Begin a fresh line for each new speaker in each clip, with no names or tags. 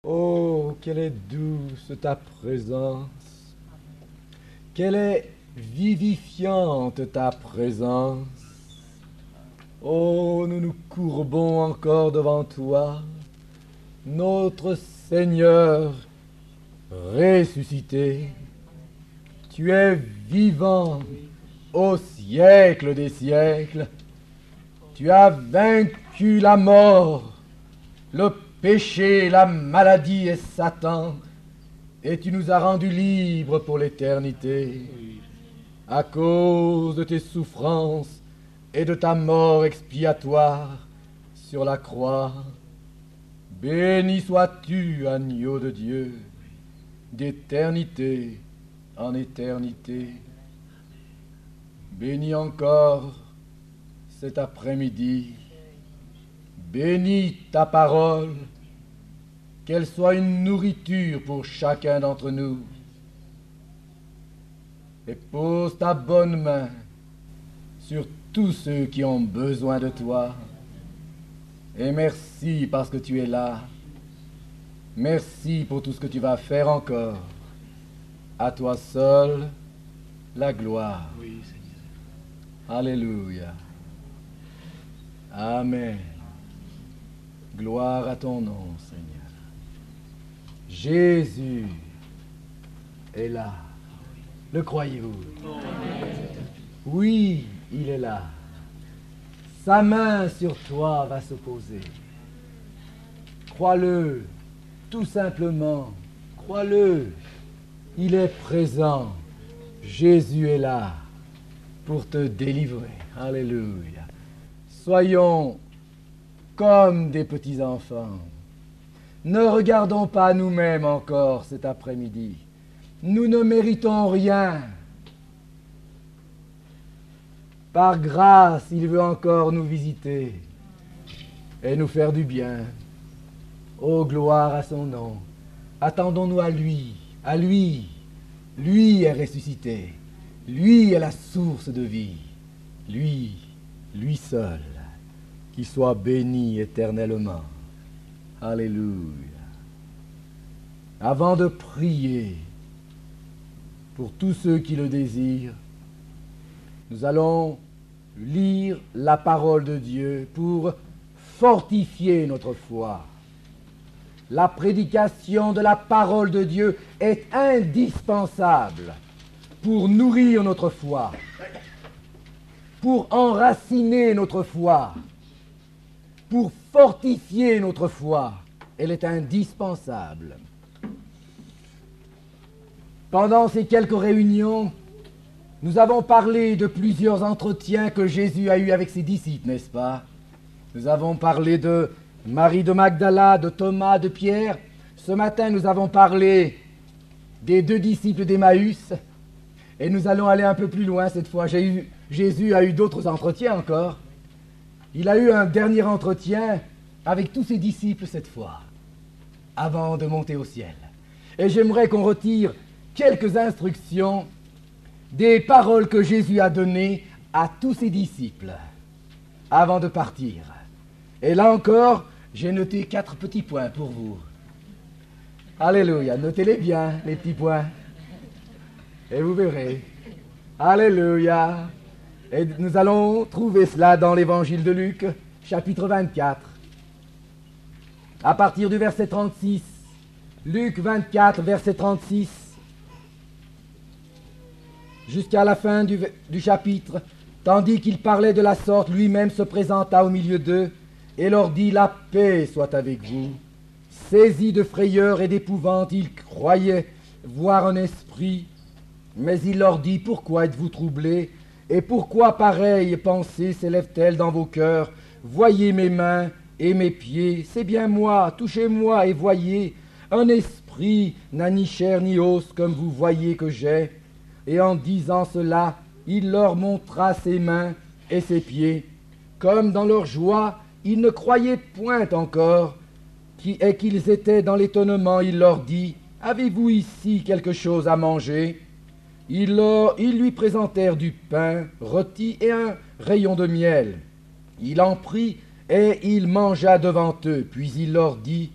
Oh, quelle est douce ta présence, quelle est vivifiante ta présence. Oh, nous nous courbons encore devant toi, notre Seigneur ressuscité. Tu es vivant au siècle des siècles. Tu as vaincu la mort, le péché, la maladie et Satan, et tu nous as rendus libres pour l'éternité. À cause de tes souffrances et de ta mort expiatoire sur la croix, béni sois-tu, agneau de Dieu, d'éternité en éternité. Bénis encore cet après-midi. Bénis ta parole, qu'elle soit une nourriture pour chacun d'entre nous. Et pose ta bonne main sur tous ceux qui ont besoin de toi. Et merci parce que tu es là. Merci pour tout ce que tu vas faire encore. À toi seul, la gloire.
Oui, Seigneur.
Alléluia. Amen. Gloire à ton nom, Seigneur. Jésus est là. Le croyez-vous? Oui, il est là. Sa main sur toi va se poser. Crois-le, tout simplement. Crois-le. Il est présent. Jésus est là pour te délivrer. Alléluia. Soyons comme des petits-enfants. Ne regardons pas nous-mêmes encore cet après-midi. Nous ne méritons rien. Par grâce, il veut encore nous visiter et nous faire du bien. Oh, gloire à son nom. Attendons-nous à lui, à lui. Lui est ressuscité. Lui est la source de vie. Lui seul. Qu'il soit béni éternellement. Alléluia. Avant de prier pour tous ceux qui le désirent, nous allons lire la parole de Dieu pour fortifier notre foi. La prédication de la parole de Dieu est indispensable pour nourrir notre foi, pour enraciner notre foi, pour fortifier notre foi. Elle est indispensable. Pendant ces quelques réunions, nous avons parlé de plusieurs entretiens que Jésus a eus avec ses disciples, n'est-ce pas? Nous avons parlé de Marie de Magdala, de Thomas, de Pierre. Ce matin, nous avons parlé des 2 disciples d'Emmaüs. Et nous allons aller un peu plus loin cette fois. Jésus a eu d'autres entretiens encore. Il a eu un dernier entretien avec tous ses disciples cette fois, avant de monter au ciel. Et j'aimerais qu'on retire quelques instructions des paroles que Jésus a données à tous ses disciples avant de partir. Et là encore, j'ai noté 4 petits points pour vous. Alléluia, notez-les bien, les petits points. Et vous verrez. Alléluia. Et nous allons trouver cela dans l'évangile de Luc, chapitre 24. À partir du verset 36. Luc 24, verset 36. Jusqu'à la fin du chapitre. Tandis qu'il parlait de la sorte, lui-même se présenta au milieu d'eux et leur dit: la paix soit avec vous. Saisis de frayeur et d'épouvante, ils croyaient voir un esprit. Mais il leur dit: pourquoi êtes-vous troublés? Et pourquoi pareille pensée s'élève-t-elle dans vos cœurs? Voyez mes mains et mes pieds, c'est bien moi, touchez-moi et voyez. Un esprit n'a ni chair ni os comme vous voyez que j'ai. Et en disant cela, il leur montra ses mains et ses pieds. Comme dans leur joie, ils ne croyaient point encore, et qu'ils étaient dans l'étonnement, il leur dit: avez-vous ici quelque chose à manger? Ils lui présentèrent du pain rôti et un rayon de miel. Il en prit et il mangea devant eux. Puis il leur dit: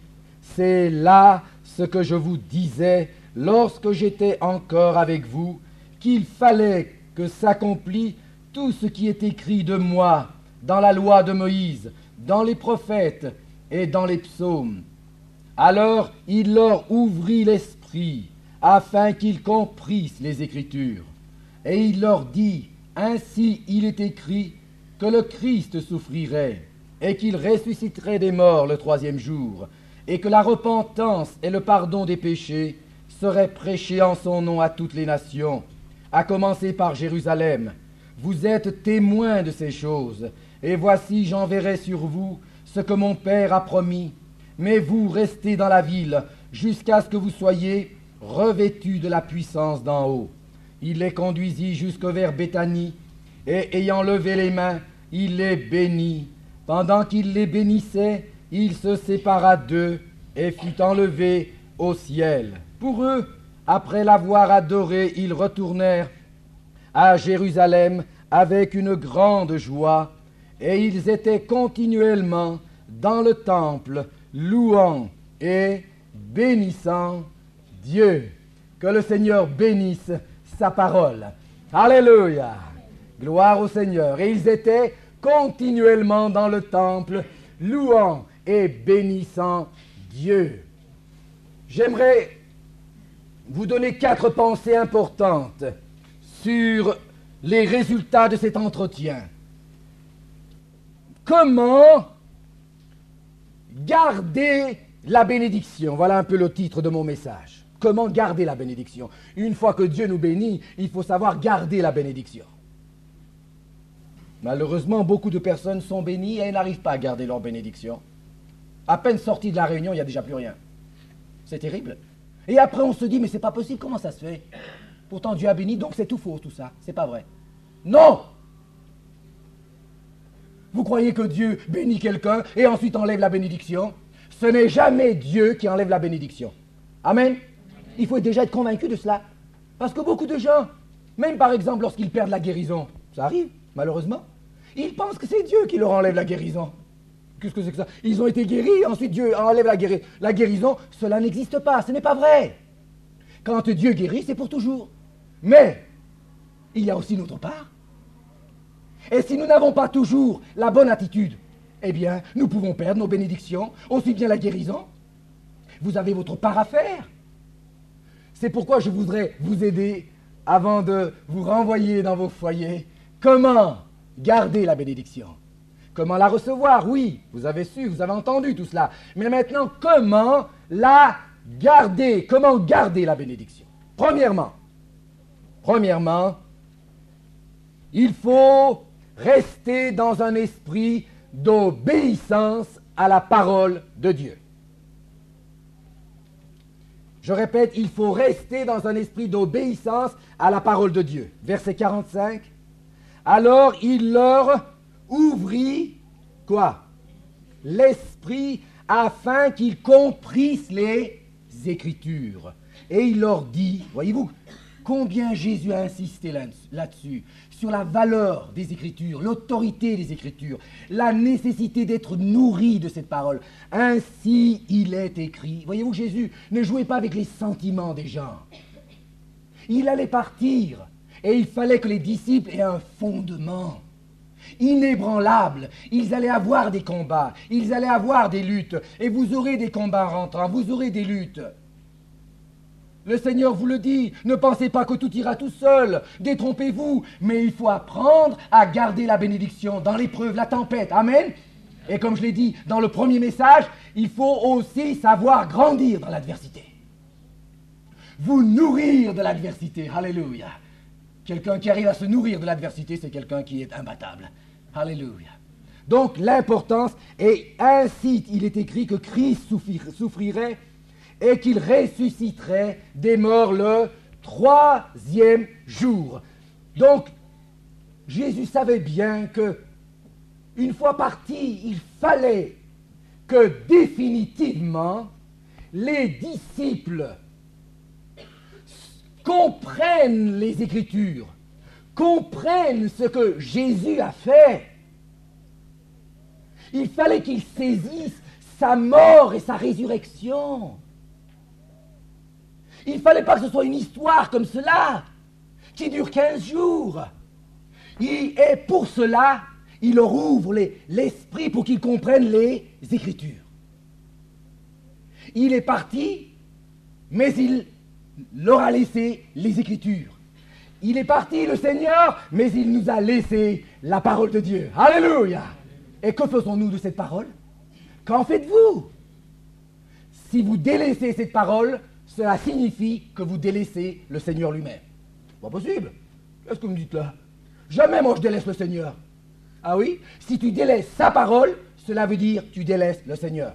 C'est là ce que je vous disais lorsque j'étais encore avec vous, qu'il fallait que s'accomplisse tout ce qui est écrit de moi dans la loi de Moïse, dans les prophètes et dans les psaumes. Alors il leur ouvrit l'esprit, afin qu'ils comprissent les Écritures. Et il leur dit, ainsi il est écrit que le Christ souffrirait, et qu'il ressusciterait des morts le troisième jour, et que la repentance et le pardon des péchés seraient prêchés en son nom à toutes les nations, à commencer par Jérusalem. Vous êtes témoins de ces choses, et voici j'enverrai sur vous ce que mon Père a promis. Mais vous restez dans la ville jusqu'à ce que vous soyez revêtus de la puissance d'en haut. Il les conduisit jusque vers Béthanie, et ayant levé les mains, il les bénit. Pendant qu'il les bénissait, il se sépara d'eux et fut enlevé au ciel. Pour eux, après l'avoir adoré, ils retournèrent à Jérusalem avec une grande joie, et ils étaient continuellement dans le temple, louant et bénissant Dieu. Que le Seigneur bénisse sa parole. Alléluia! Gloire au Seigneur. Et ils étaient continuellement dans le temple, louant et bénissant Dieu. J'aimerais vous donner 4 pensées importantes sur les résultats de cet entretien. Comment garder la bénédiction? Voilà un peu le titre de mon message. Comment garder la bénédiction? Une fois que Dieu nous bénit, il faut savoir garder la bénédiction. Malheureusement, beaucoup de personnes sont bénies et n'arrivent pas à garder leur bénédiction. À peine sorties de la réunion, il n'y a déjà plus rien. C'est terrible. Et après, on se dit, mais c'est pas possible, comment ça se fait? Pourtant, Dieu a béni, donc c'est tout faux, tout ça. C'est pas vrai. Non! Vous croyez que Dieu bénit quelqu'un et ensuite enlève la bénédiction? Ce n'est jamais Dieu qui enlève la bénédiction. Amen? Il faut déjà être convaincu de cela. Parce que beaucoup de gens, même par exemple lorsqu'ils perdent la guérison, ça arrive, malheureusement, ils pensent que c'est Dieu qui leur enlève la guérison. Qu'est-ce que c'est que ça? Ils ont été guéris, ensuite Dieu enlève la guérison. Cela n'existe pas, ce n'est pas vrai. Quand Dieu guérit, c'est pour toujours. Mais, il y a aussi notre part. Et si nous n'avons pas toujours la bonne attitude, eh bien, nous pouvons perdre nos bénédictions, aussi bien la guérison. Vous avez votre part à faire. C'est pourquoi je voudrais vous aider, avant de vous renvoyer dans vos foyers, comment garder la bénédiction. Comment la recevoir? Oui, vous avez su, vous avez entendu tout cela. Mais maintenant, comment la garder? Comment garder la bénédiction? Premièrement, il faut rester dans un esprit d'obéissance à la parole de Dieu. Je répète, il faut rester dans un esprit d'obéissance à la parole de Dieu. Verset 45. Alors il leur ouvrit, quoi? L'esprit, afin qu'ils comprissent les Écritures. Et il leur dit, voyez-vous, combien Jésus a insisté là-dessus, sur la valeur des Écritures, l'autorité des Écritures, la nécessité d'être nourri de cette parole. Ainsi il est écrit. Voyez-vous, Jésus ne jouait pas avec les sentiments des gens. Il allait partir, et il fallait que les disciples aient un fondement inébranlable. Ils allaient avoir des combats, ils allaient avoir des luttes, et vous aurez des combats rentrants, vous aurez des luttes. Le Seigneur vous le dit, ne pensez pas que tout ira tout seul, détrompez-vous, mais il faut apprendre à garder la bénédiction dans l'épreuve, la tempête, amen. Et comme je l'ai dit dans le premier message, il faut aussi savoir grandir dans l'adversité. Vous nourrir de l'adversité, alléluia. Quelqu'un qui arrive à se nourrir de l'adversité, c'est quelqu'un qui est imbattable, alléluia. Donc l'importance, et ainsi il est écrit que Christ souffrirait et qu'il ressusciterait des morts le 3e jour. Donc, Jésus savait bien que, une fois parti, il fallait que définitivement les disciples comprennent les Écritures, comprennent ce que Jésus a fait. Il fallait qu'ils saisissent sa mort et sa résurrection. Il ne fallait pas que ce soit une histoire comme cela, qui dure 15 jours. Et pour cela, il leur ouvre l'esprit pour qu'ils comprennent les Écritures. Il est parti, mais il leur a laissé les Écritures. Il est parti, le Seigneur, mais il nous a laissé la parole de Dieu. Alléluia! Et que faisons-nous de cette parole? Qu'en faites-vous? Si vous délaissez cette parole, cela signifie que vous délaissez le Seigneur lui-même. Pas possible. Qu'est-ce que vous me dites là? Jamais moi je délaisse le Seigneur. Ah oui? Si tu délaisses sa parole, cela veut dire que tu délaisses le Seigneur.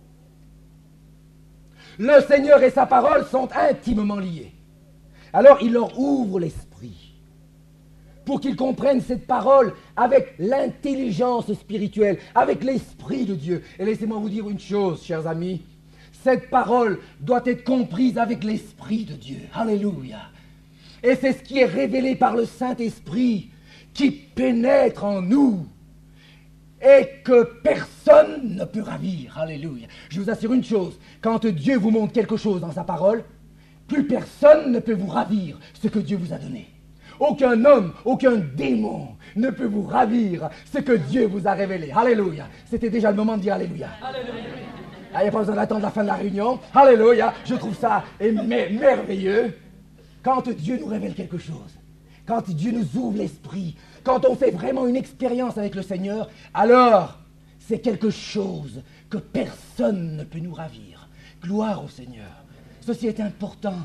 Le Seigneur et sa parole sont intimement liés. Alors il leur ouvre l'esprit pour qu'ils comprennent cette parole avec l'intelligence spirituelle, avec l'esprit de Dieu. Et laissez-moi vous dire une chose, chers amis, cette parole doit être comprise avec l'esprit de Dieu. Alléluia. Et c'est ce qui est révélé par le Saint-Esprit qui pénètre en nous et que personne ne peut ravir. Alléluia. Je vous assure une chose, quand Dieu vous montre quelque chose dans sa parole, plus personne ne peut vous ravir ce que Dieu vous a donné. Aucun homme, aucun démon ne peut vous ravir ce que Dieu vous a révélé. Alléluia. C'était déjà le moment de dire Alléluia. Alléluia. Il n'y a pas besoin d'attendre la fin de la réunion. Alléluia. Je trouve ça merveilleux. Quand Dieu nous révèle quelque chose, quand Dieu nous ouvre l'esprit, quand on fait vraiment une expérience avec le Seigneur, alors c'est quelque chose que personne ne peut nous ravir. Gloire au Seigneur. Ceci est important.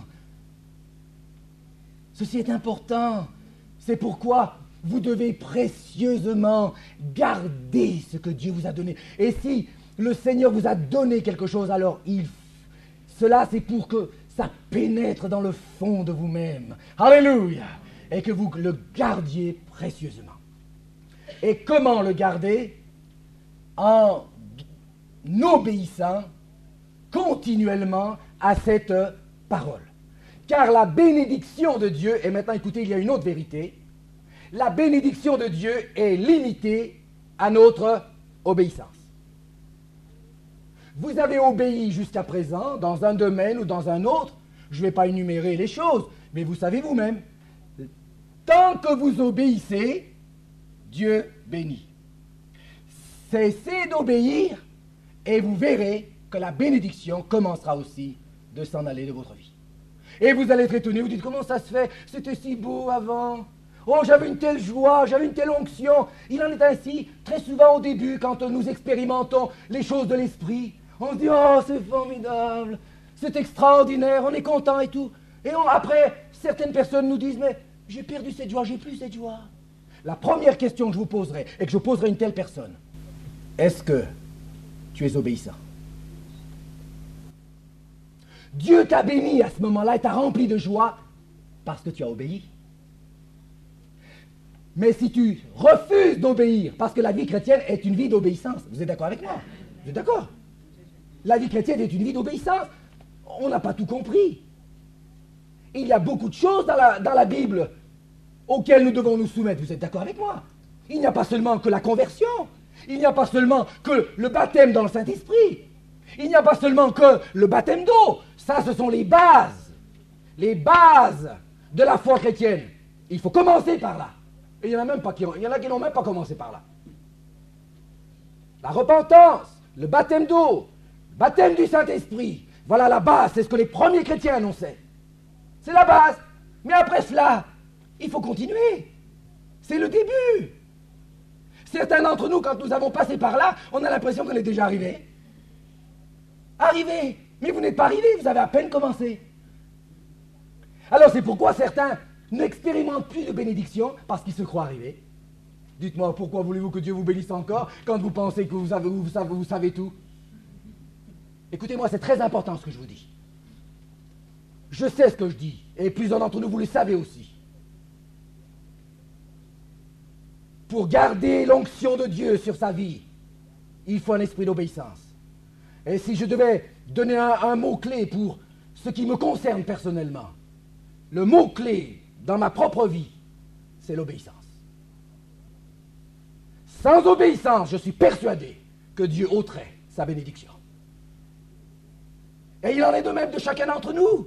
Ceci est important. C'est pourquoi vous devez précieusement garder ce que Dieu vous a donné. Et si le Seigneur vous a donné quelque chose, alors cela c'est pour que ça pénètre dans le fond de vous-même. Alléluia. Et que vous le gardiez précieusement. Et comment le garder? En obéissant continuellement à cette parole. Car la bénédiction de Dieu, et maintenant écoutez, il y a une autre vérité, la bénédiction de Dieu est limitée à notre obéissance. Vous avez obéi jusqu'à présent dans un domaine ou dans un autre, je ne vais pas énumérer les choses, mais vous savez vous-même, tant que vous obéissez, Dieu bénit. Cessez d'obéir et vous verrez que la bénédiction commencera aussi de s'en aller de votre vie. Et vous allez être étonné, vous dites comment ça se fait? C'était si beau avant. Oh, j'avais une telle joie, j'avais une telle onction. Il en est ainsi très souvent au début quand nous expérimentons les choses de l'esprit. On se dit, oh, c'est formidable, c'est extraordinaire, on est content et tout. Et après, certaines personnes nous disent, mais j'ai perdu cette joie, j'ai plus cette joie. La première question que je vous poserai, et que je poserai à une telle personne, est-ce que tu es obéissant? Dieu t'a béni à ce moment-là et t'a rempli de joie parce que tu as obéi. Mais si tu refuses d'obéir, parce que la vie chrétienne est une vie d'obéissance, vous êtes d'accord avec moi? Vous êtes d'accord? La vie chrétienne est une vie d'obéissance. On n'a pas tout compris. Il y a beaucoup de choses dans la Bible auxquelles nous devons nous soumettre. Vous êtes d'accord avec moi? Il n'y a pas seulement que la conversion. Il n'y a pas seulement que le baptême dans le Saint-Esprit. Il n'y a pas seulement que le baptême d'eau. Ça, ce sont les bases. Les bases de la foi chrétienne. Il faut commencer par là. Et il y en a qui n'ont même pas commencé par là. La repentance, le baptême d'eau, le baptême du Saint-Esprit. Voilà la base. C'est ce que les premiers chrétiens annonçaient. C'est la base. Mais après cela, il faut continuer. C'est le début. Certains d'entre nous, quand nous avons passé par là, on a l'impression qu'on est déjà arrivé. Arrivé. Mais vous n'êtes pas arrivé, vous avez à peine commencé. Alors c'est pourquoi certains n'expérimentent plus de bénédiction parce qu'ils se croient arrivés. Dites-moi, pourquoi voulez-vous que Dieu vous bénisse encore quand vous pensez que vous savez tout? Écoutez-moi, c'est très important ce que je vous dis. Je sais ce que je dis, et plusieurs d'entre nous, vous le savez aussi. Pour garder l'onction de Dieu sur sa vie, il faut un esprit d'obéissance. Et si je devais donner un mot-clé pour ce qui me concerne personnellement, le mot-clé dans ma propre vie, c'est l'obéissance. Sans obéissance, je suis persuadé que Dieu ôterait sa bénédiction. Et il en est de même de chacun d'entre nous.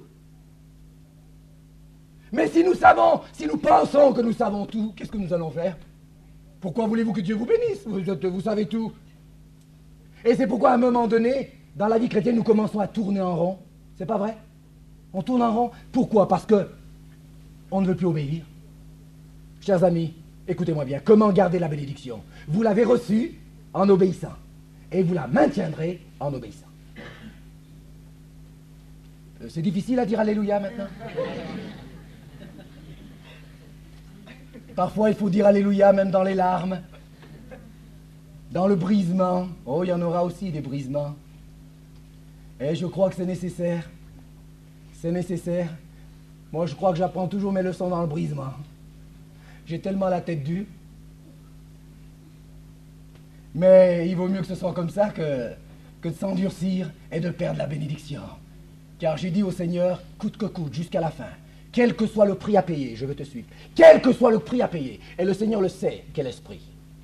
Mais si nous savons, si nous pensons que nous savons tout, qu'est-ce que nous allons faire? Pourquoi voulez-vous que Dieu vous bénisse? Vous savez tout. Et c'est pourquoi à un moment donné, dans la vie chrétienne, nous commençons à tourner en rond. C'est pas vrai? On tourne en rond. Pourquoi? Parce que on ne veut plus obéir. Chers amis, écoutez-moi bien. Comment garder la bénédiction? Vous l'avez reçue en obéissant. Et vous la maintiendrez en obéissant. C'est difficile à dire Alléluia maintenant? Parfois, il faut dire Alléluia même dans les larmes, dans le brisement. Oh, il y en aura aussi des brisements. Et je crois que c'est nécessaire. C'est nécessaire. Moi, je crois que j'apprends toujours mes leçons dans le brisement. J'ai tellement la tête dure. Mais il vaut mieux que ce soit comme ça que de s'endurcir et de perdre la bénédiction. Car j'ai dit au Seigneur, coûte que coûte, jusqu'à la fin. Quel que soit le prix à payer, je veux te suivre. Quel que soit le prix à payer. Et le Seigneur le sait, quel esprit.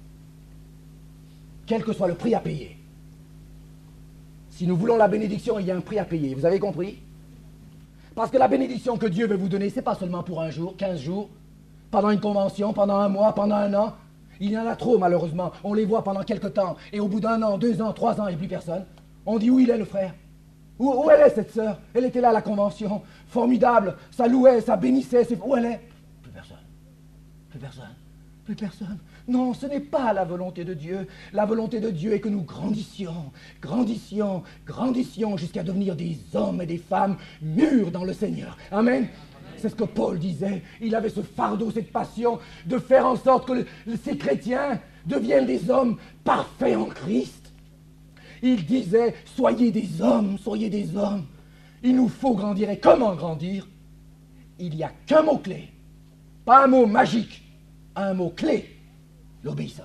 Quel que soit le prix à payer. Si nous voulons la bénédiction, il y a un prix à payer. Vous avez compris? Parce que la bénédiction que Dieu veut vous donner, c'est pas seulement pour un jour, 15 jours, pendant une convention, pendant un mois, pendant un an. Il y en a trop, malheureusement. On les voit pendant quelque temps. Et au bout d'un an, 2 ans, 3 ans, il n'y a plus personne. On dit où il est le frère? Où elle est cette sœur? Elle était là à la convention. Formidable. Ça louait, ça bénissait. Où elle est? Plus personne. Plus personne. Plus personne. Non, ce n'est pas la volonté de Dieu. La volonté de Dieu est que nous grandissions, grandissions, grandissions jusqu'à devenir des hommes et des femmes mûrs dans le Seigneur. Amen. C'est ce que Paul disait. Il avait ce fardeau, cette passion de faire en sorte que ces chrétiens deviennent des hommes parfaits en Christ. Il disait, soyez des hommes, soyez des hommes. Il nous faut grandir. Et comment grandir? Il n'y a qu'un mot-clé. Pas un mot magique, un mot-clé. L'obéissance.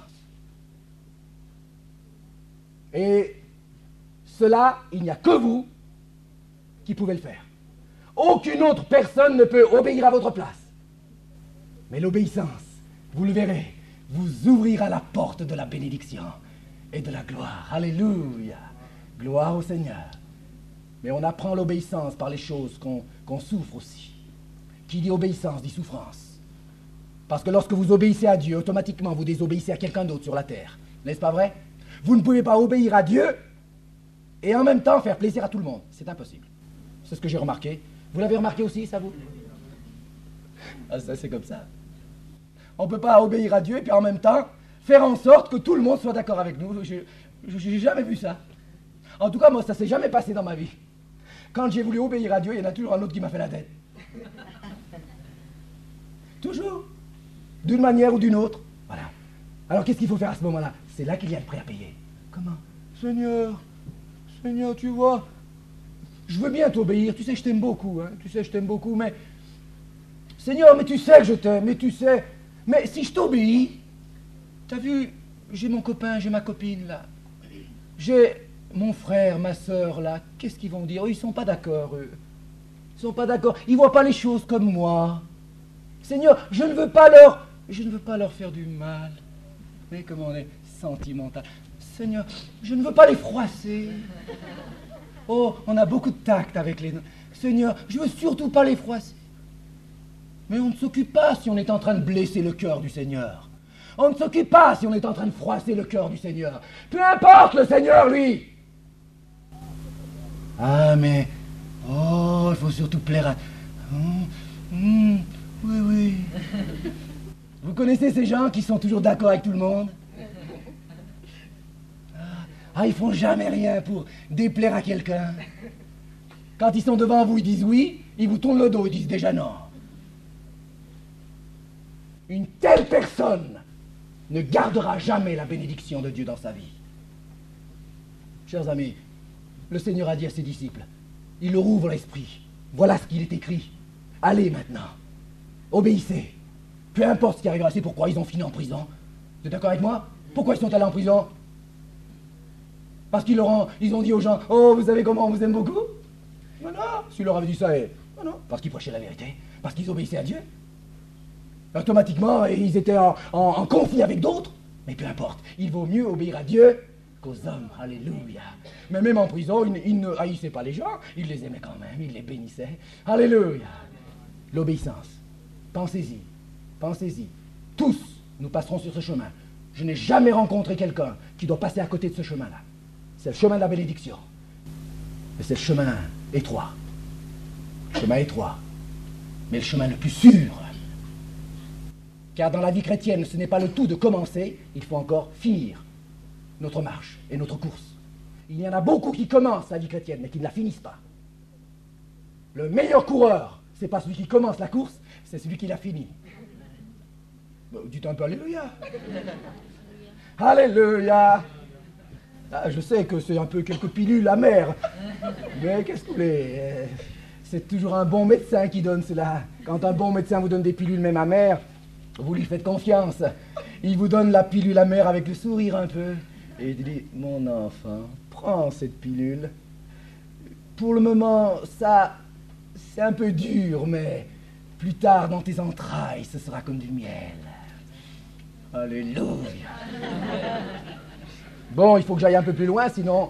Et cela, il n'y a que vous qui pouvez le faire. Aucune autre personne ne peut obéir à votre place. Mais l'obéissance, vous le verrez, vous ouvrira la porte de la bénédiction et de la gloire. Alléluia. Gloire au Seigneur. Mais on apprend l'obéissance par les choses qu'on souffre aussi. Qui dit obéissance dit souffrance. Parce que lorsque vous obéissez à Dieu, automatiquement vous désobéissez à quelqu'un d'autre sur la terre. N'est-ce pas vrai? Vous ne pouvez pas obéir à Dieu et en même temps faire plaisir à tout le monde. C'est impossible. C'est ce que j'ai remarqué. Vous l'avez remarqué aussi, ça vous? Ah, ça c'est comme ça. On ne peut pas obéir à Dieu et puis en même temps faire en sorte que tout le monde soit d'accord avec nous. Je n'ai jamais vu ça. En tout cas, moi, ça ne s'est jamais passé dans ma vie. Quand j'ai voulu obéir à Dieu, il y en a toujours un autre qui m'a fait la tête. Toujours. D'une manière ou d'une autre. Voilà. Alors qu'est-ce qu'il faut faire à ce moment-là? C'est là qu'il y a le prix à payer. Comment? Seigneur, tu vois, je veux bien t'obéir, tu sais, je t'aime beaucoup, hein. Tu sais, je t'aime beaucoup, mais... Seigneur, mais tu sais que je t'aime, mais tu sais... Mais si je t'obéis, t'as vu, j'ai mon copain, j'ai ma copine, là. J'ai mon frère, ma sœur, là. Qu'est-ce qu'ils vont dire? Eux, ils sont pas d'accord, eux. Ils sont pas d'accord. Ils voient pas les choses comme moi. Seigneur, je ne veux pas leur faire du mal. Mais comment on est sentimental. Seigneur, je ne veux pas les froisser. Oh, on a beaucoup de tact avec les... Seigneur, je veux surtout pas les froisser. Mais on ne s'occupe pas si on est en train de blesser le cœur du Seigneur. On ne s'occupe pas si on est en train de froisser le cœur du Seigneur. Peu importe le Seigneur, lui. Ah, mais... Oh, il faut surtout plaire à... oui. Vous connaissez ces gens qui sont toujours d'accord avec tout le monde? Ah, ils font jamais rien pour déplaire à quelqu'un. Quand ils sont devant vous, ils disent oui, ils vous tournent le dos, ils disent déjà non. Une telle personne ne gardera jamais la bénédiction de Dieu dans sa vie. Chers amis, le Seigneur a dit à ses disciples, il leur ouvre l'esprit. Voilà ce qu'il est écrit. Allez maintenant, obéissez. Peu importe ce qui arrivera, c'est pourquoi ils ont fini en prison. Vous êtes d'accord avec moi? Pourquoi ils sont allés en prison? Parce qu'ils ont dit aux gens, oh, vous savez comment on vous aime beaucoup? Non, s'ils leur avaient dit ça, non, parce qu'ils prêchaient la vérité, parce qu'ils obéissaient à Dieu. Automatiquement, ils étaient en conflit avec d'autres. Mais peu importe, il vaut mieux obéir à Dieu qu'aux hommes. Alléluia. Mais même en prison, il ne haïssait pas les gens, il les aimait quand même, il les bénissait. Alléluia. L'obéissance. Pensez-y. Pensez-y. Tous, nous passerons sur ce chemin. Je n'ai jamais rencontré quelqu'un qui doit passer à côté de ce chemin-là. C'est le chemin de la bénédiction. Mais c'est le chemin étroit. Le chemin étroit. Mais le chemin le plus sûr. Car dans la vie chrétienne, ce n'est pas le tout de commencer, il faut encore finir notre marche et notre course. Il y en a beaucoup qui commencent la vie chrétienne, mais qui ne la finissent pas. Le meilleur coureur, c'est pas celui qui commence la course, c'est celui qui la finit. Dites un peu Alléluia. Alléluia. Ah, je sais que c'est un peu quelques pilules amères, mais qu'est-ce que vous voulez, c'est toujours un bon médecin qui donne cela. Quand un bon médecin vous donne des pilules même amères, vous lui faites confiance. Il vous donne la pilule amère avec le sourire un peu. Et il dit, mon enfant, prends cette pilule. Pour le moment, ça, c'est un peu dur, mais plus tard dans tes entrailles, ce sera comme du miel. Alléluia. Bon, il faut que j'aille un peu plus loin, sinon...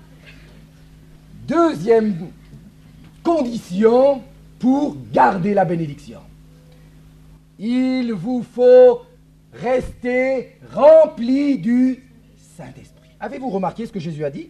Deuxième condition pour garder la bénédiction. Il vous faut rester rempli du Saint-Esprit. Avez-vous remarqué ce que Jésus a dit?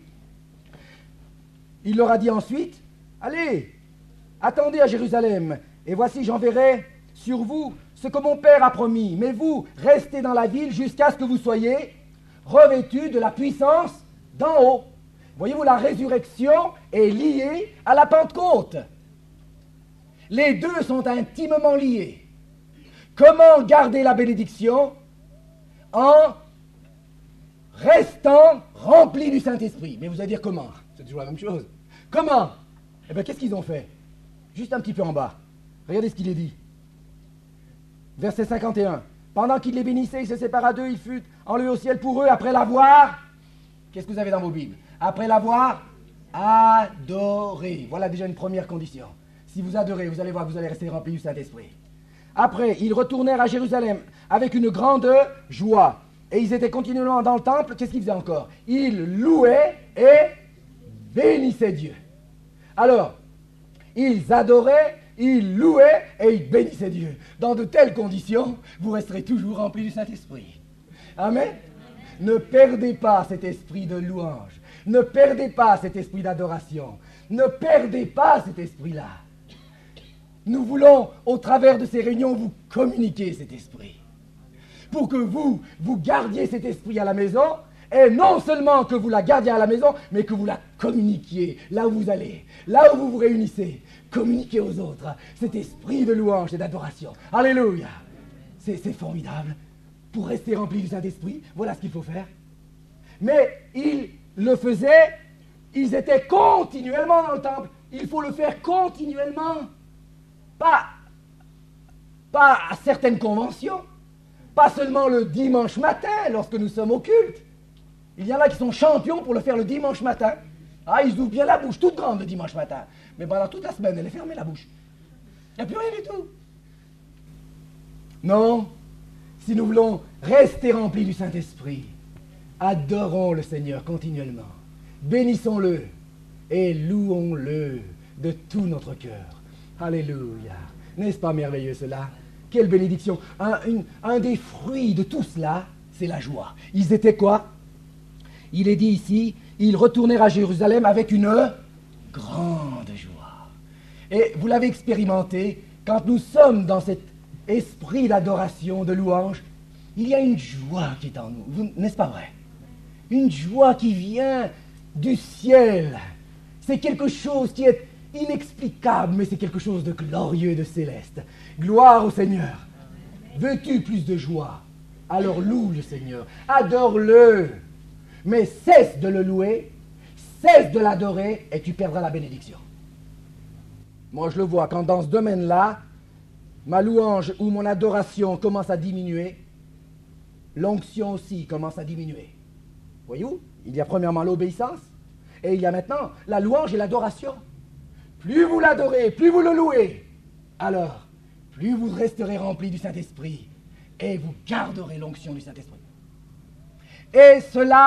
Il leur a dit ensuite, allez, attendez à Jérusalem, et voici j'enverrai sur vous ce que mon Père a promis, mais vous, restez dans la ville jusqu'à ce que vous soyez revêtus de la puissance d'en haut. Voyez-vous, la résurrection est liée à la Pentecôte. Les deux sont intimement liés. Comment garder la bénédiction? En restant rempli du Saint-Esprit. Mais vous allez dire comment? C'est toujours la même chose. Comment? Eh bien, qu'est-ce qu'ils ont fait? Juste un petit peu en bas. Regardez ce qu'il est dit. Verset 51. Pendant qu'il les bénissait, il se sépara d'eux, il fut enlevé au ciel pour eux, après l'avoir... Qu'est-ce que vous avez dans vos Bibles? Après l'avoir adoré. Voilà déjà une première condition. Si vous adorez, vous allez voir que vous allez rester rempli du Saint-Esprit. Après, ils retournèrent à Jérusalem avec une grande joie. Et ils étaient continuellement dans le temple. Qu'est-ce qu'ils faisaient encore? Ils louaient et bénissaient Dieu. Alors, ils adoraient, ils louaient et ils bénissaient Dieu. Dans de telles conditions, vous resterez toujours rempli du Saint-Esprit. Amen. Ne perdez pas cet esprit de louange. Ne perdez pas cet esprit d'adoration. Ne perdez pas cet esprit-là. Nous voulons, au travers de ces réunions, vous communiquer cet esprit. Pour que vous gardiez cet esprit à la maison, et non seulement que vous la gardiez à la maison, mais que vous la communiquiez là où vous allez, là où vous vous réunissez. Communiquez aux autres cet esprit de louange et d'adoration. Alléluia. C'est formidable. Pour rester rempli du Saint-Esprit, voilà ce qu'il faut faire. Mais ils le faisaient, ils étaient continuellement dans le temple. Il faut le faire continuellement. Pas à certaines conventions, pas seulement le dimanche matin lorsque nous sommes au culte. Il y en a qui sont champions pour le faire le dimanche matin. Ah, ils ouvrent bien la bouche toute grande le dimanche matin. Mais pendant toute la semaine, elle est fermée la bouche. Il n'y a plus rien du tout. Non, si nous voulons rester remplis du Saint-Esprit, adorons le Seigneur continuellement. Bénissons-le et louons-le de tout notre cœur. Alléluia. N'est-ce pas merveilleux cela? Quelle bénédiction. Un des fruits de tout cela, c'est la joie. Ils étaient quoi? Il est dit ici, ils retournèrent à Jérusalem avec une grande joie. Et vous l'avez expérimenté, quand nous sommes dans cet esprit d'adoration, de louange, il y a une joie qui est en nous. N'est-ce pas vrai? Une joie qui vient du ciel. C'est quelque chose qui est inexplicable, mais c'est quelque chose de glorieux, de céleste. Gloire au Seigneur. Veux-tu plus de joie? Alors loue le Seigneur. Adore-le. Mais cesse de le louer, cesse de l'adorer, et tu perdras la bénédiction. Moi, je le vois, quand dans ce domaine-là, ma louange ou mon adoration commence à diminuer, l'onction aussi commence à diminuer. Voyez-vous? Il y a premièrement l'obéissance, et il y a maintenant la louange et l'adoration. Plus vous l'adorez, plus vous le louez, alors, plus vous resterez remplis du Saint-Esprit, et vous garderez l'onction du Saint-Esprit. Et cela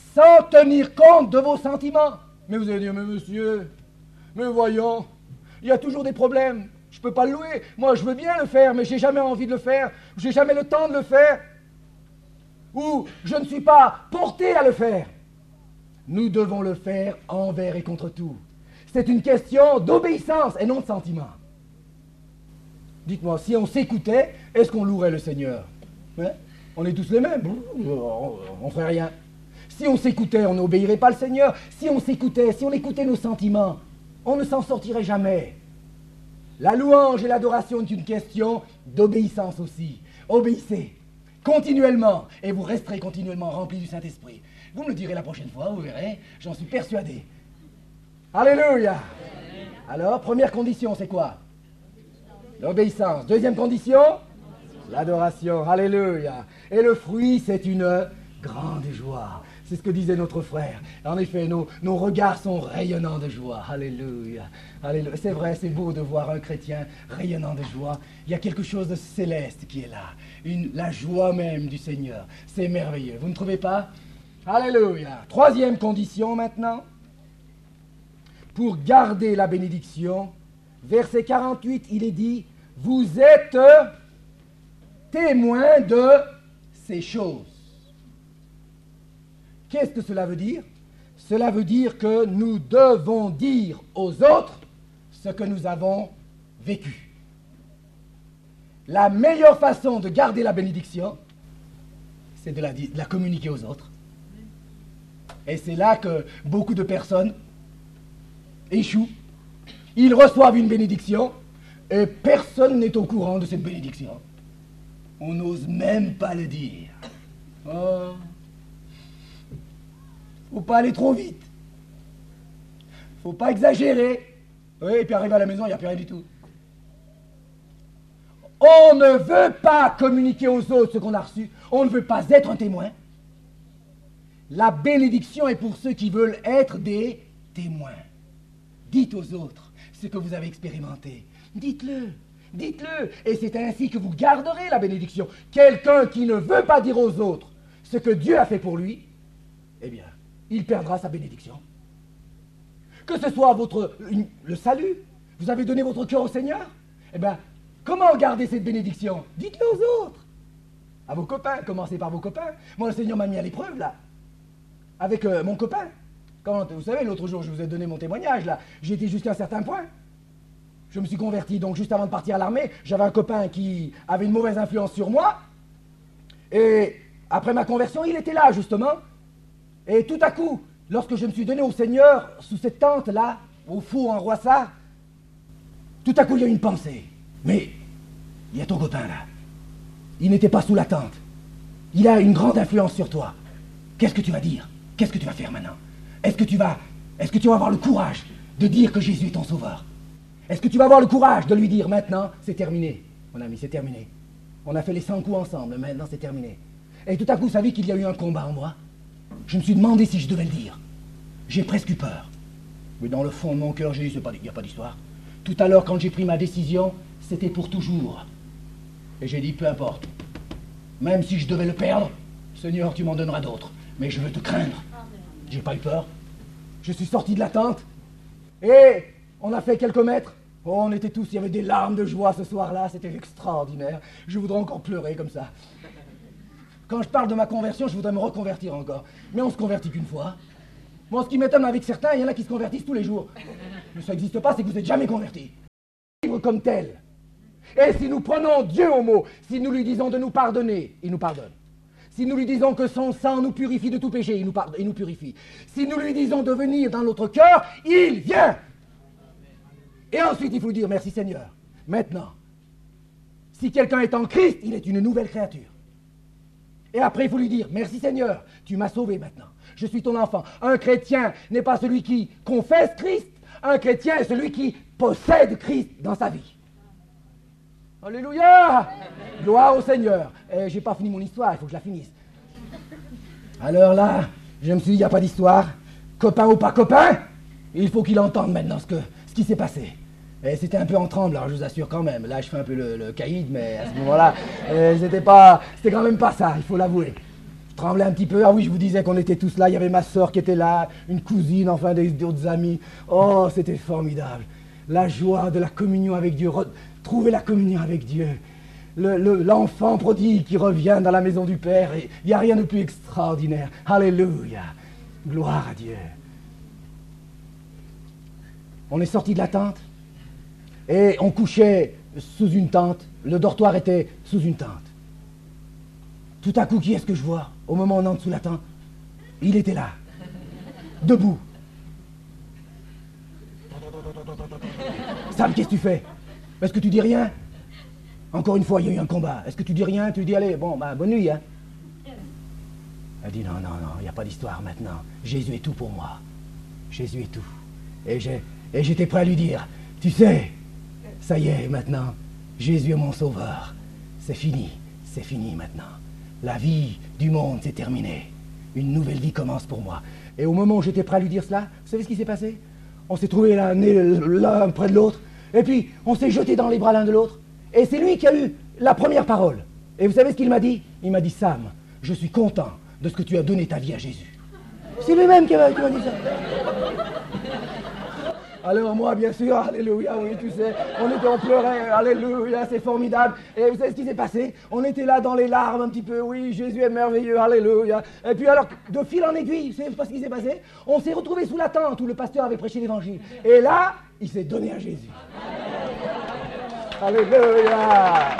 sans tenir compte de vos sentiments. Mais vous allez dire, mais monsieur, mais voyons, il y a toujours des problèmes. Je ne peux pas le louer. Moi, je veux bien le faire, mais je n'ai jamais envie de le faire. Je n'ai jamais le temps de le faire. Ou je ne suis pas porté à le faire. Nous devons le faire envers et contre tout. C'est une question d'obéissance et non de sentiment. Dites-moi, si on s'écoutait, est-ce qu'on louerait le Seigneur? Hein? On est tous les mêmes. On ne ferait rien. Si on s'écoutait, on n'obéirait pas le Seigneur. Si on s'écoutait, si on écoutait nos sentiments, on ne s'en sortirait jamais. La louange et l'adoration est une question d'obéissance aussi. Obéissez continuellement et vous resterez continuellement remplis du Saint-Esprit. Vous me le direz la prochaine fois, vous verrez, j'en suis persuadé. Alléluia! Alors, première condition, c'est quoi? L'obéissance. Deuxième condition? L'adoration. Alléluia! Et le fruit, c'est une grande joie. C'est ce que disait notre frère. En effet, nos regards sont rayonnants de joie. Alléluia. Alléluia. C'est vrai, c'est beau de voir un chrétien rayonnant de joie. Il y a quelque chose de céleste qui est là. La joie même du Seigneur. C'est merveilleux. Vous ne trouvez pas? Alléluia. Troisième condition maintenant. Pour garder la bénédiction, verset 48, il est dit, vous êtes témoins de ces choses. Qu'est-ce que cela veut dire? Cela veut dire que nous devons dire aux autres ce que nous avons vécu. La meilleure façon de garder la bénédiction, c'est de la communiquer aux autres. Et c'est là que beaucoup de personnes échouent. Ils reçoivent une bénédiction et personne n'est au courant de cette bénédiction. On n'ose même pas le dire. Oh. Faut pas aller trop vite. Faut pas exagérer. Oui, et puis arriver à la maison, il n'y a plus rien du tout. On ne veut pas communiquer aux autres ce qu'on a reçu. On ne veut pas être un témoin. La bénédiction est pour ceux qui veulent être des témoins. Dites aux autres ce que vous avez expérimenté. Dites-le. Dites-le. Et c'est ainsi que vous garderez la bénédiction. Quelqu'un qui ne veut pas dire aux autres ce que Dieu a fait pour lui, eh bien, il perdra sa bénédiction. Que ce soit le salut, vous avez donné votre cœur au Seigneur, eh bien, comment garder cette bénédiction? Dites-le aux autres. À vos copains, commencez par vos copains. Moi, le Seigneur m'a mis à l'épreuve, là, avec mon copain. Vous savez, l'autre jour, je vous ai donné mon témoignage, là. J'ai été jusqu'à un certain point. Je me suis converti, donc juste avant de partir à l'armée, j'avais un copain qui avait une mauvaise influence sur moi. Et après ma conversion, il était là, justement. Et tout à coup, lorsque je me suis donné au Seigneur, sous cette tente-là, au four en Roissard, tout à coup, il y a eu une pensée. Mais, il y a ton copain, là. Il n'était pas sous la tente. Il a une grande influence sur toi. Qu'est-ce que tu vas dire? Qu'est-ce que tu vas faire maintenant? Est-ce que tu vas avoir le courage de dire que Jésus est ton sauveur? Est-ce que tu vas avoir le courage de lui dire maintenant, c'est terminé, mon ami, c'est terminé. On a fait les 100 coups ensemble, maintenant c'est terminé. Et tout à coup, vous savez qu'il y a eu un combat en moi. Je me suis demandé si je devais le dire. J'ai presque eu peur. Mais dans le fond de mon cœur, j'ai dit, il n'y a pas d'histoire. Tout à l'heure, quand j'ai pris ma décision, c'était pour toujours. Et j'ai dit, peu importe. Même si je devais le perdre, Seigneur, tu m'en donneras d'autres. Mais je veux te craindre. J'ai pas eu peur. Je suis sorti de la tente. Et on a fait quelques mètres. Oh, on était tous, il y avait des larmes de joie ce soir-là. C'était extraordinaire. Je voudrais encore pleurer comme ça. Quand je parle de ma conversion, je voudrais me reconvertir encore. Mais on se convertit qu'une fois. Moi, ce qui m'étonne avec certains, il y en a qui se convertissent tous les jours. Mais ça n'existe pas, c'est que vous n'êtes jamais convertis. Vivre comme tel. Et si nous prenons Dieu au mot, si nous lui disons de nous pardonner, il nous pardonne. Si nous lui disons que son sang nous purifie de tout péché, il nous purifie. Si nous lui disons de venir dans notre cœur, il vient. Et ensuite, il faut dire merci Seigneur. Maintenant, si quelqu'un est en Christ, il est une nouvelle créature. Et après, il faut lui dire merci Seigneur, tu m'as sauvé maintenant. Je suis ton enfant. Un chrétien n'est pas celui qui confesse Christ. Un chrétien est celui qui possède Christ dans sa vie. Alléluia! Gloire au Seigneur. Et j'ai pas fini mon histoire, il faut que je la finisse. Alors là, je me suis dit, il n'y a pas d'histoire. Copain ou pas copain, il faut qu'il entende maintenant ce qui s'est passé. Et c'était un peu en tremblant, je vous assure quand même. Là, je fais un peu le caïd, mais à ce moment-là, c'était quand même pas ça, il faut l'avouer. tremblais un petit peu. Ah oui, je vous disais qu'on était tous là. Il y avait ma soeur qui était là, une cousine, enfin d'autres amis. Oh, c'était formidable. La joie de la communion avec Dieu, trouver la communion avec Dieu. L'enfant prodigue qui revient dans la maison du Père. Il n'y a rien de plus extraordinaire. Alléluia. Gloire à Dieu. On est sorti de la tente et on couchait sous une tente. Le dortoir était sous une tente. Tout à coup, qui est-ce que je vois au moment où on entre sous la tente? Il était là, debout. Sam, qu'est-ce que tu fais? Est-ce que tu dis rien? Encore une fois, il y a eu un combat. Est-ce que tu dis rien? Tu dis, allez, bon, bonne nuit, hein? Elle dit, non, il n'y a pas d'histoire maintenant. Jésus est tout pour moi. Jésus est tout. Et j'étais prêt à lui dire, tu sais, ça y est, maintenant, Jésus est mon sauveur. C'est fini maintenant. La vie du monde, c'est terminé. Une nouvelle vie commence pour moi. Et au moment où j'étais prêt à lui dire cela, vous savez ce qui s'est passé? On s'est trouvés l'un près de l'autre, et puis on s'est jetés dans les bras l'un de l'autre. Et c'est lui qui a eu la première parole. Et vous savez ce qu'il m'a dit? Il m'a dit, Sam, je suis content de ce que tu as donné ta vie à Jésus. C'est lui-même qui m'a dit ça. Alors moi, bien sûr, alléluia, oui, tu sais, on pleurait, alléluia, c'est formidable. Et vous savez ce qui s'est passé? On était là dans les larmes un petit peu, oui, Jésus est merveilleux, alléluia. Et puis alors, de fil en aiguille, vous savez pas ce qui s'est passé? On s'est retrouvés sous la tente où le pasteur avait prêché l'évangile. Et là, il s'est donné à Jésus. Alléluia.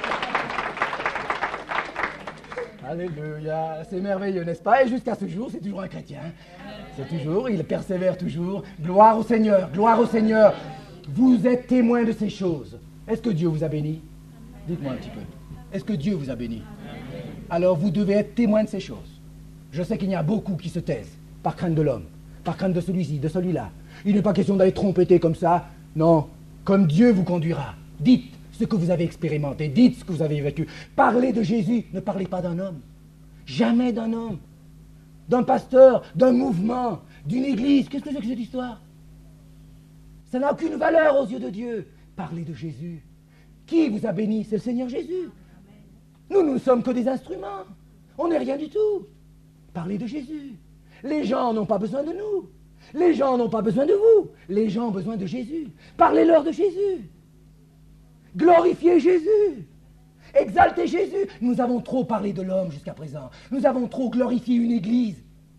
Alléluia, c'est merveilleux, n'est-ce pas? Et jusqu'à ce jour, c'est toujours un chrétien. C'est toujours, il persévère toujours. Gloire au Seigneur, gloire au Seigneur. Vous êtes témoin de ces choses. Est-ce que Dieu vous a béni? Dites-moi un petit peu. Est-ce que Dieu vous a béni? Alors vous devez être témoin de ces choses. Je sais qu'il y a beaucoup qui se taisent, par crainte de l'homme, par crainte de celui-ci, de celui-là. Il n'est pas question d'aller trompeter comme ça. Non, comme Dieu vous conduira. Dites ce que vous avez expérimenté, dites ce que vous avez vécu. Parlez de Jésus, ne parlez pas d'un homme. Jamais d'un homme. D'un pasteur, d'un mouvement, d'une église. Qu'est-ce que c'est que cette histoire? Ça n'a aucune valeur aux yeux de Dieu. Parlez de Jésus. Qui vous a béni? C'est le Seigneur Jésus. Nous ne sommes que des instruments. On n'est rien du tout. Parlez de Jésus. Les gens n'ont pas besoin de nous. Les gens n'ont pas besoin de vous. Les gens ont besoin de Jésus. Parlez-leur de Jésus. Glorifiez Jésus. Exaltez Jésus. Nous avons trop parlé de l'homme jusqu'à présent. Nous avons trop glorifié une église.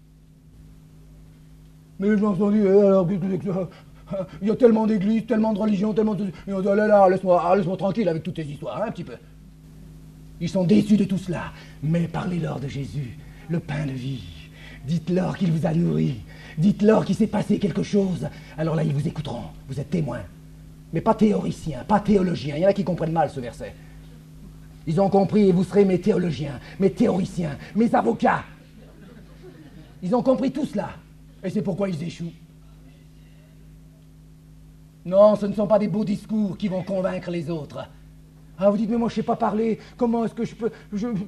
Mais je m'en suis dit, alors, il y a tellement d'églises, tellement de religions, tellement de... Laisse-moi tranquille avec toutes tes histoires, hein, un petit peu. Ils sont déçus de tout cela. Mais parlez-leur de Jésus, le pain de vie. Dites-leur qu'il vous a nourri. Dites-leur qu'il s'est passé quelque chose. Alors là, ils vous écouteront. Vous êtes témoins. Mais pas théoriciens, pas théologiens. Il y en a qui comprennent mal ce verset. Ils ont compris, et vous serez mes théologiens, mes théoriciens, mes avocats. Ils ont compris tout cela. Et c'est pourquoi ils échouent. Non, ce ne sont pas des beaux discours qui vont convaincre les autres. Ah, vous dites, mais moi je ne sais pas parler, comment est-ce que je peux...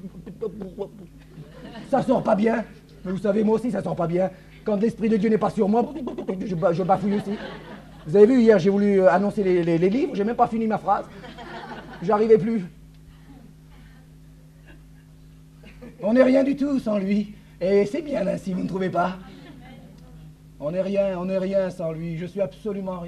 Ça sort pas bien. Mais vous savez, moi aussi, ça sort pas bien. Quand l'Esprit de Dieu n'est pas sur moi, je bafouille aussi. Vous avez vu, hier, j'ai voulu annoncer les livres, j'ai même pas fini ma phrase. J'arrivais plus. On n'est rien du tout sans lui. Et c'est bien ainsi, vous ne trouvez pas? On n'est rien sans lui. Je suis absolument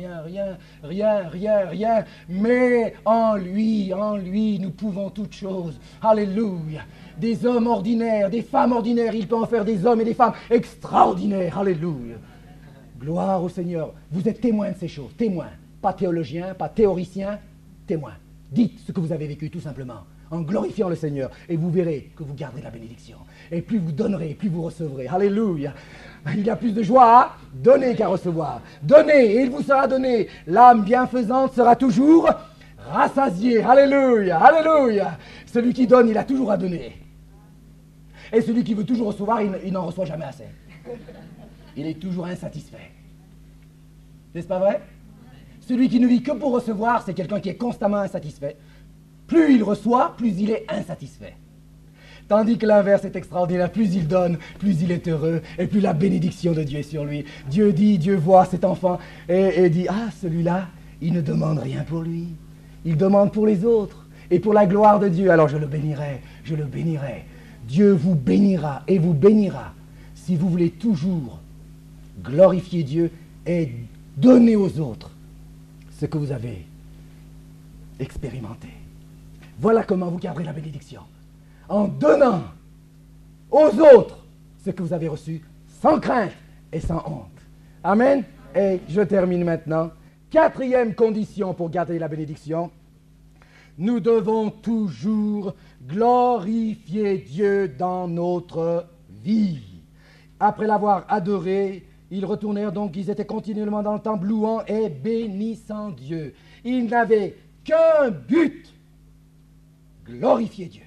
rien. Mais en lui, nous pouvons toutes choses. Alléluia. Des hommes ordinaires, des femmes ordinaires, il peut en faire des hommes et des femmes extraordinaires. Alléluia. Gloire au Seigneur. Vous êtes témoins de ces choses. Témoins. Pas théologiens, pas théoriciens. Témoins. Dites ce que vous avez vécu, tout simplement. En glorifiant le Seigneur, et vous verrez que vous garderez la bénédiction. Et plus vous donnerez, plus vous recevrez. Alléluia. Il y a plus de joie à donner qu'à recevoir. Donnez, et il vous sera donné. L'âme bienfaisante sera toujours rassasiée. Alléluia, alléluia. Celui qui donne, il a toujours à donner. Et celui qui veut toujours recevoir, il n'en reçoit jamais assez. Il est toujours insatisfait. N'est-ce pas vrai? Celui qui ne vit que pour recevoir, c'est quelqu'un qui est constamment insatisfait. Plus il reçoit, plus il est insatisfait. Tandis que l'inverse est extraordinaire. Plus il donne, plus il est heureux, et plus la bénédiction de Dieu est sur lui. Dieu dit, Dieu voit cet enfant, et dit, ah, celui-là, il ne demande rien pour lui. Il demande pour les autres, et pour la gloire de Dieu. Alors je le bénirai, Dieu vous bénira et vous bénira si vous voulez toujours glorifier Dieu et donner aux autres ce que vous avez expérimenté. Voilà comment vous garderez la bénédiction. En donnant aux autres ce que vous avez reçu sans crainte et sans honte. Amen. Et je termine maintenant. 4e condition pour garder la bénédiction. Nous devons toujours glorifier Dieu dans notre vie. Après l'avoir adoré, ils retournèrent donc, ils étaient continuellement dans le temple, louant et bénissant Dieu. Ils n'avaient qu'un but, glorifier Dieu.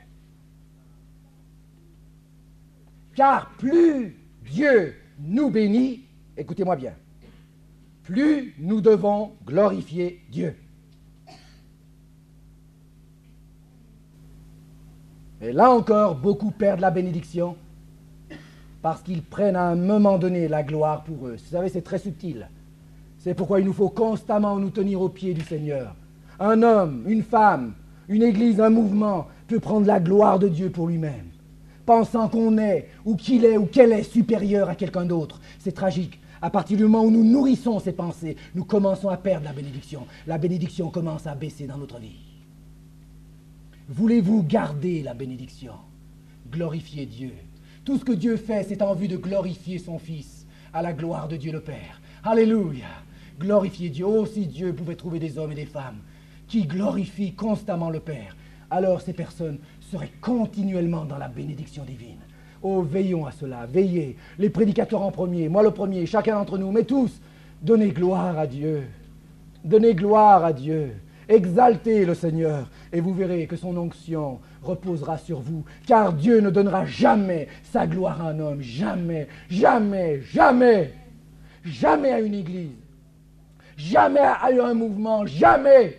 Car plus Dieu nous bénit, écoutez-moi bien, plus nous devons glorifier Dieu. Et là encore, beaucoup perdent la bénédiction parce qu'ils prennent à un moment donné la gloire pour eux. Vous savez, c'est très subtil. C'est pourquoi il nous faut constamment nous tenir aux pieds du Seigneur. Un homme, une femme, une église, un mouvement peut prendre la gloire de Dieu pour lui-même, pensant qu'on est, ou qu'il est, ou qu'elle est supérieure à quelqu'un d'autre. C'est tragique. À partir du moment où nous nourrissons ces pensées, nous commençons à perdre la bénédiction. La bénédiction commence à baisser dans notre vie. Voulez-vous garder la bénédiction? Glorifiez Dieu. Tout ce que Dieu fait, c'est en vue de glorifier son Fils, à la gloire de Dieu le Père. Alléluia! Glorifiez Dieu. Oh, si Dieu pouvait trouver des hommes et des femmes qui glorifient constamment le Père, alors ces personnes seraient continuellement dans la bénédiction divine. Oh, veillons à cela, veillez. Les prédicateurs en premier, moi le premier, chacun d'entre nous, mais tous, donnez gloire à Dieu. Donnez gloire à Dieu. Exaltez le Seigneur et vous verrez que son onction reposera sur vous, car Dieu ne donnera jamais sa gloire à un homme, jamais, jamais, jamais, jamais à une église, jamais à un mouvement, jamais.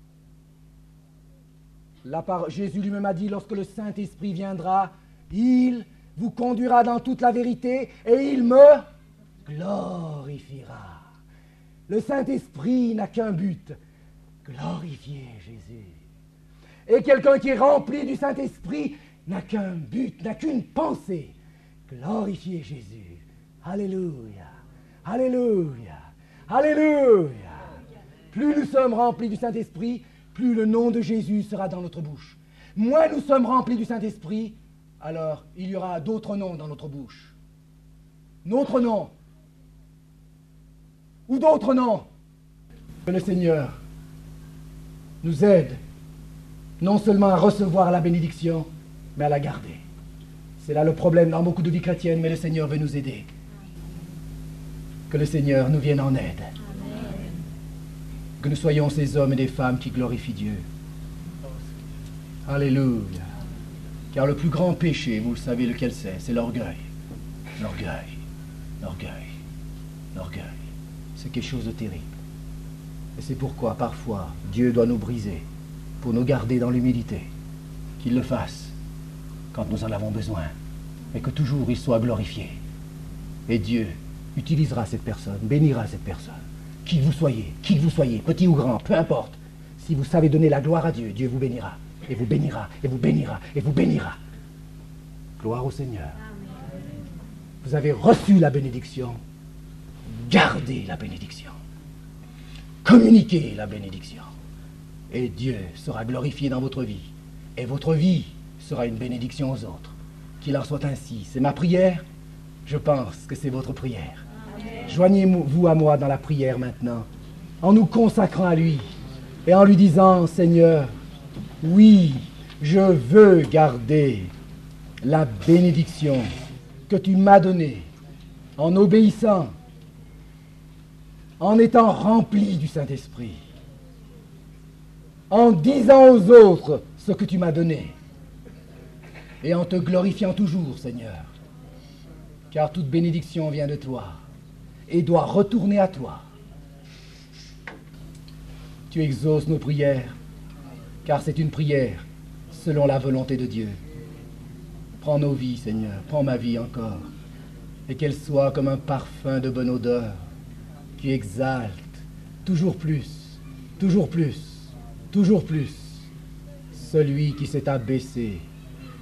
Jésus lui-même a dit, lorsque le Saint-Esprit viendra, il vous conduira dans toute la vérité et il me glorifiera. Le Saint-Esprit n'a qu'un but, glorifier Jésus. Et quelqu'un qui est rempli du Saint-Esprit n'a qu'un but, n'a qu'une pensée, glorifier Jésus. Alléluia, alléluia, alléluia. Plus nous sommes remplis du Saint-Esprit, plus le nom de Jésus sera dans notre bouche. Moins nous sommes remplis du Saint-Esprit, alors il y aura d'autres noms dans notre bouche. Notre nom. Ou d'autres noms. Que le Seigneur nous aide non seulement à recevoir la bénédiction, mais à la garder. C'est là le problème dans beaucoup de vies chrétiennes, mais le Seigneur veut nous aider. Que le Seigneur nous vienne en aide. Amen. Que nous soyons ces hommes et des femmes qui glorifient Dieu. Alléluia. Car le plus grand péché, vous savez lequel c'est l'orgueil. L'orgueil, l'orgueil, l'orgueil. C'est quelque chose de terrible. Et c'est pourquoi, parfois, Dieu doit nous briser pour nous garder dans l'humilité. Qu'il le fasse quand nous en avons besoin, mais que toujours il soit glorifié. Et Dieu utilisera cette personne, bénira cette personne. Qui que vous soyez, petit ou grand, peu importe. Si vous savez donner la gloire à Dieu, Dieu vous bénira, et vous bénira, et vous bénira, et vous bénira. Gloire au Seigneur. Vous avez reçu la bénédiction. Gardez la bénédiction. Communiquez la bénédiction. Et Dieu sera glorifié dans votre vie. Et votre vie sera une bénédiction aux autres. Qu'il en soit ainsi. C'est ma prière. Je pense que c'est votre prière. Joignez-vous à moi dans la prière maintenant, en nous consacrant à lui et en lui disant, Seigneur, oui, je veux garder la bénédiction que tu m'as donnée en obéissant, en étant rempli du Saint-Esprit, en disant aux autres ce que tu m'as donné et en te glorifiant toujours, Seigneur, car toute bénédiction vient de toi et doit retourner à toi. Tu exauces nos prières, car c'est une prière selon la volonté de Dieu. Prends nos vies, Seigneur, prends ma vie encore, et qu'elle soit comme un parfum de bonne odeur qui exalte toujours plus, toujours plus, toujours plus celui qui s'est abaissé,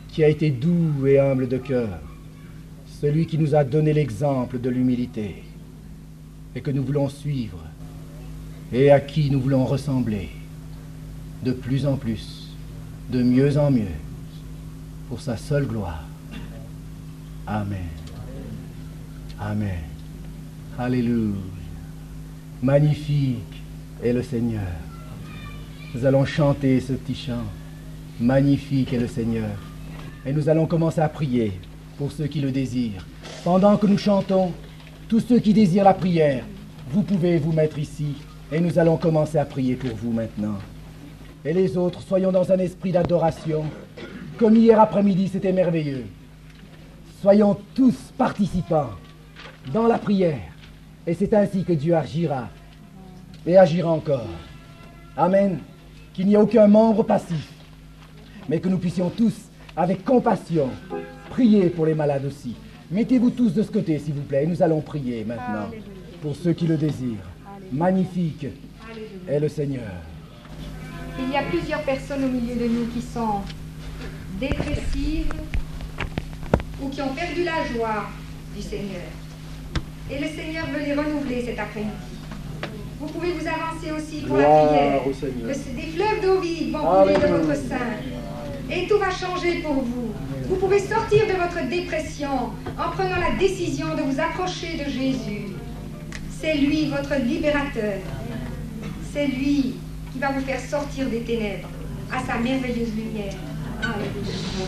qui a été doux et humble de cœur, celui qui nous a donné l'exemple de l'humilité et que nous voulons suivre et à qui nous voulons ressembler de plus en plus, de mieux en mieux, pour sa seule gloire. Amen. Amen. Alléluia. Magnifique est le Seigneur. Nous allons chanter ce petit chant. Magnifique est le Seigneur. Et nous allons commencer à prier pour ceux qui le désirent. Pendant que nous chantons, tous ceux qui désirent la prière, vous pouvez vous mettre ici et nous allons commencer à prier pour vous maintenant. Et les autres, soyons dans un esprit d'adoration. Comme hier après-midi, c'était merveilleux. Soyons tous participants dans la prière. Et c'est ainsi que Dieu agira. Et agira encore. Amen. Qu'il n'y ait aucun membre passif. Mais que nous puissions tous, avec compassion, prier pour les malades aussi. Mettez-vous tous de ce côté, s'il vous plaît. Et nous allons prier maintenant. Alléluia. Pour ceux qui le désirent. Alléluia. Magnifique Alléluia. Est le Seigneur.
Il y a plusieurs personnes au milieu de nous qui sont dépressives ou qui ont perdu la joie du Seigneur. Et le Seigneur veut les renouveler cet après-midi. Vous pouvez vous avancer aussi pour
Gloire
la prière.
que
des fleuves d'eau vive vont couler de votre sein. Et tout va changer pour vous. Vous pouvez sortir de votre dépression en prenant la décision de vous approcher de Jésus. C'est lui, votre libérateur. C'est lui qui va vous faire sortir des ténèbres à sa merveilleuse lumière. Alléluia.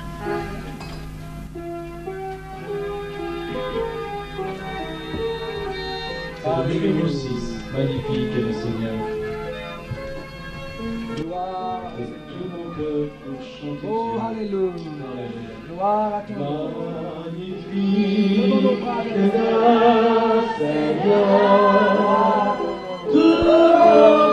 Amen. Numéro 6, magnifique est le Seigneur.
Gloire
Avec tout mon cœur pour chanter
Oh,
Dieu.
alléluia.
Alléluia.
Gloire à ton nom.
Magnifique
Levons nos bras vers le
est le Seigneur.
Seigneur.
Tout